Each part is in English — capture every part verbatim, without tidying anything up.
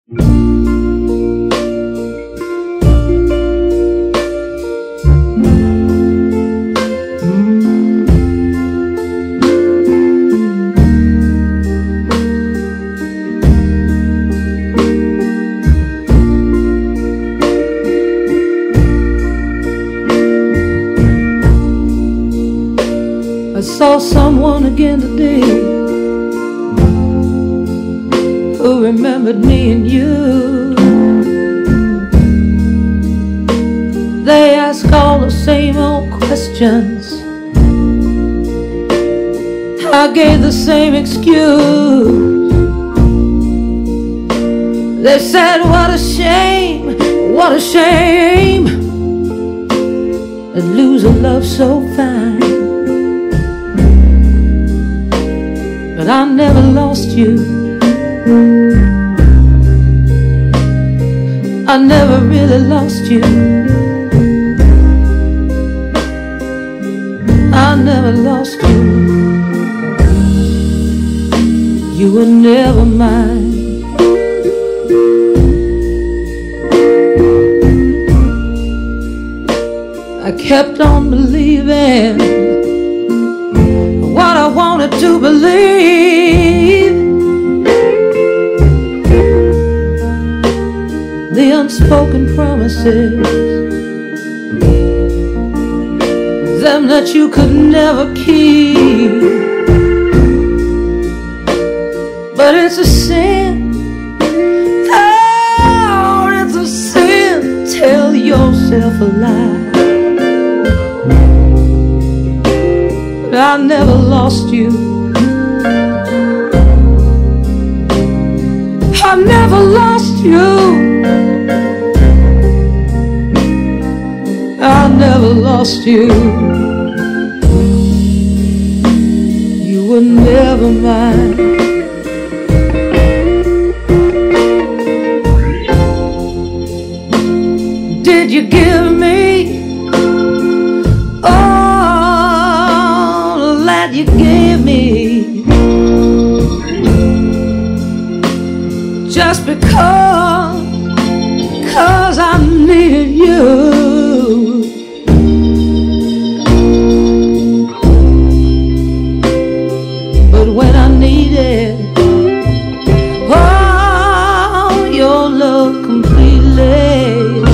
I saw someone again today who remembered me and you. They ask all the same old questions. I gave the same excuse. They said, what a shame, what a shame to lose a love so fine. But I never lost you. I never really lost you. I never lost you. You were never mine. I kept on believing what I wanted to believe. The unspoken promises, them that you could never keep. But it's a sin, oh, it's a sin. Tell yourself a lie. I never lost you. I never lost you. I never lost you. You were never mine. Did you give me all that you gave me just because, cause I needed you? But when I needed oh, your love completely,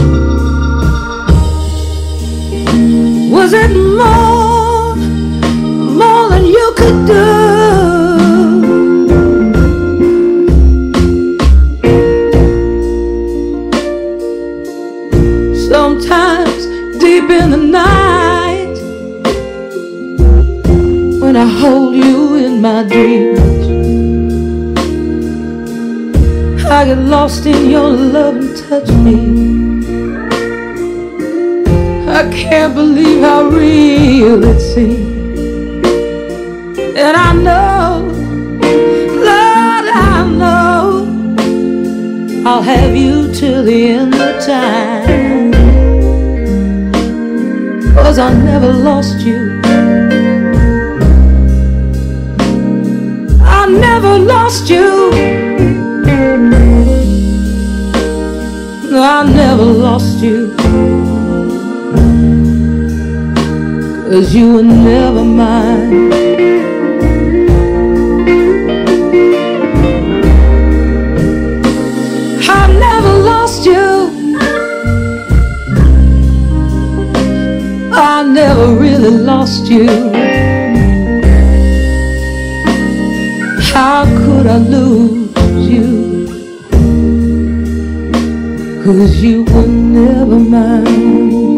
was it more, more than you could do? Sometimes deep in the night, when I hold you in my dreams, I get lost in your love and touch me. I can't believe how real it seems. And I know, Lord, I know I'll have you till the end of time. 'Cause I never lost you. I never lost you. No, I never lost you. 'Cause you were never mine. I never lost you. I never really lost you. How could I lose you? 'Cause you were never mine.